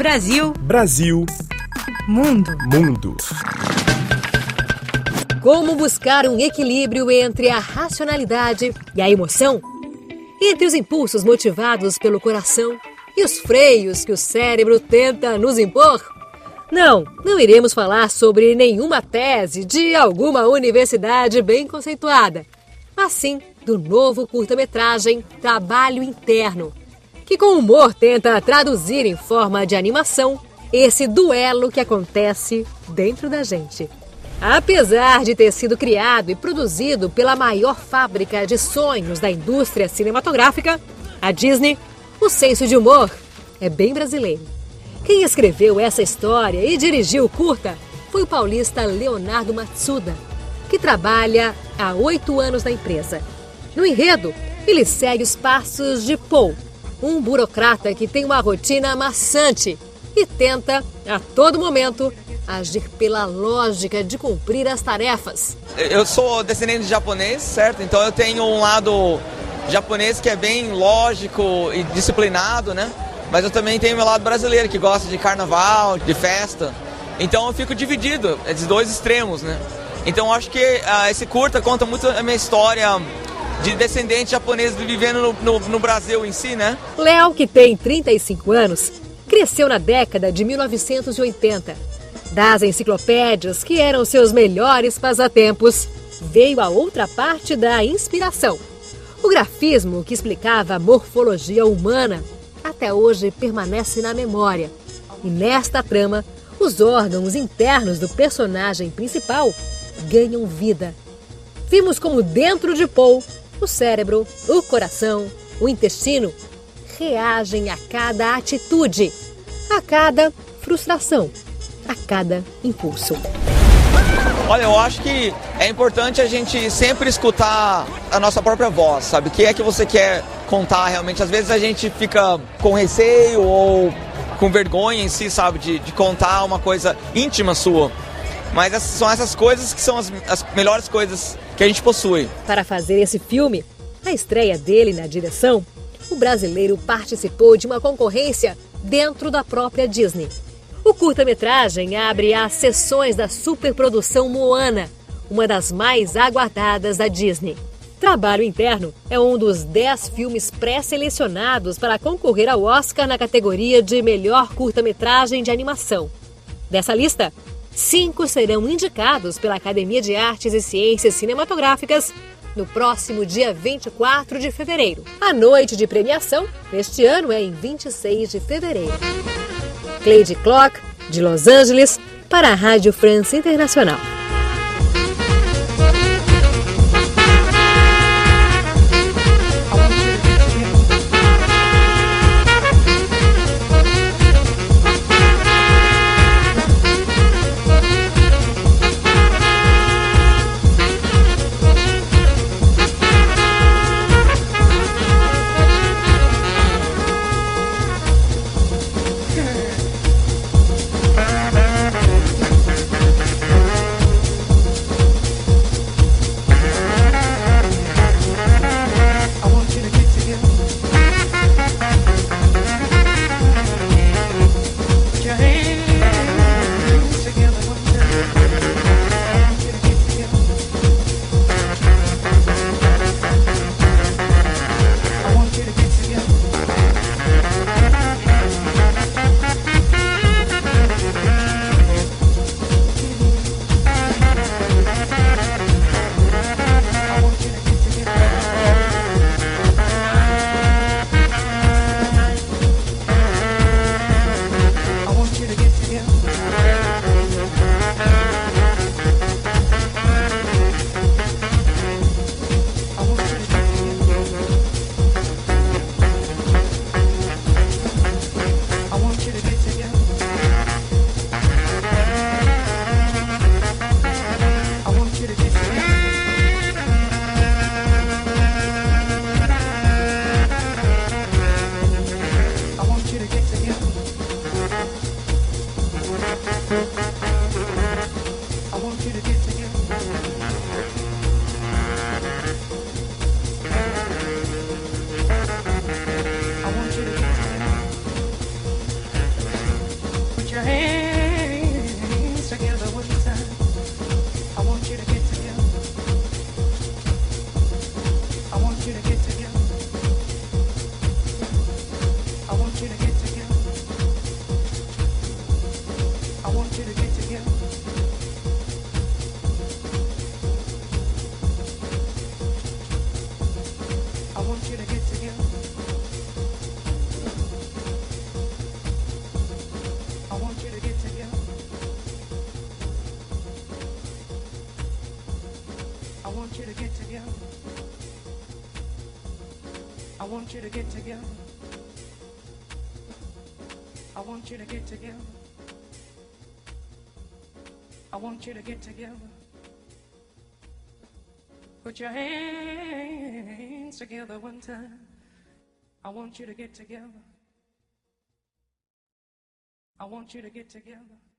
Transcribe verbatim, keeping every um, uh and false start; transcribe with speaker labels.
Speaker 1: Brasil.
Speaker 2: Brasil.
Speaker 1: Mundo.
Speaker 2: Mundo.
Speaker 3: Como buscar um equilíbrio entre a racionalidade e a emoção? Entre os impulsos motivados pelo coração e os freios que o cérebro tenta nos impor? Não, não iremos falar sobre nenhuma tese de alguma universidade bem conceituada, mas sim do novo curta-metragem Trabalho Interno, que com humor tenta traduzir em forma de animação esse duelo que acontece dentro da gente. Apesar de ter sido criado e produzido pela maior fábrica de sonhos da indústria cinematográfica, a Disney, o senso de humor é bem brasileiro. Quem escreveu essa história e dirigiu o curta foi o paulista Leonardo Matsuda, que trabalha há oito anos na empresa. No enredo, ele segue os passos de Paul, um burocrata que tem uma rotina maçante e tenta, a todo momento, agir pela lógica de cumprir as tarefas.
Speaker 4: Eu sou descendente de japonês, certo? Então eu tenho um lado japonês que é bem lógico e disciplinado, né? Mas eu também tenho meu lado brasileiro, que gosta de carnaval, de festa. Então eu fico dividido, esses dois extremos, né? Então eu acho que uh, esse curta conta muito a minha história de descendente japonês vivendo no, no, no Brasil em si, né?
Speaker 3: Léo, que tem trinta e cinco anos, cresceu na década de mil novecentos e oitenta. Das enciclopédias, que eram seus melhores passatempos, veio a outra parte da inspiração. O grafismo, que explicava a morfologia humana, até hoje permanece na memória. E nesta trama, os órgãos internos do personagem principal ganham vida. Vimos como dentro de Paul, o cérebro, o coração, o intestino reagem a cada atitude, a cada frustração, a cada impulso.
Speaker 4: Olha, eu acho que é importante a gente sempre escutar a nossa própria voz, sabe? O que é que você quer contar realmente? Às vezes a gente fica com receio ou com vergonha em si, sabe? De, de contar uma coisa íntima sua. Mas essas, são essas coisas que são as, as melhores coisas que a gente possui.
Speaker 3: Para fazer esse filme, a estreia dele na direção, o brasileiro participou de uma concorrência dentro da própria Disney. O curta-metragem abre as sessões da superprodução Moana, uma das mais aguardadas da Disney. Trabalho Interno é um dos dez filmes pré-selecionados para concorrer ao Oscar na categoria de melhor curta-metragem de animação. Dessa lista, cinco serão indicados pela Academia de Artes e Ciências Cinematográficas no próximo dia vinte e quatro de fevereiro. A noite de premiação deste ano é em vinte e seis de fevereiro. Cleide Clock, de Los Angeles, para a Rádio France Internacional.
Speaker 1: hands together one time. I want you to get together. I want you to get together. I want you to get together. I want you to get together. I want you to get together. I want you to get together. I want you to get together. I want you to get together. I want you to get together. I want you to get together. Put your hands together one time. I want you to get together. I want you to get together.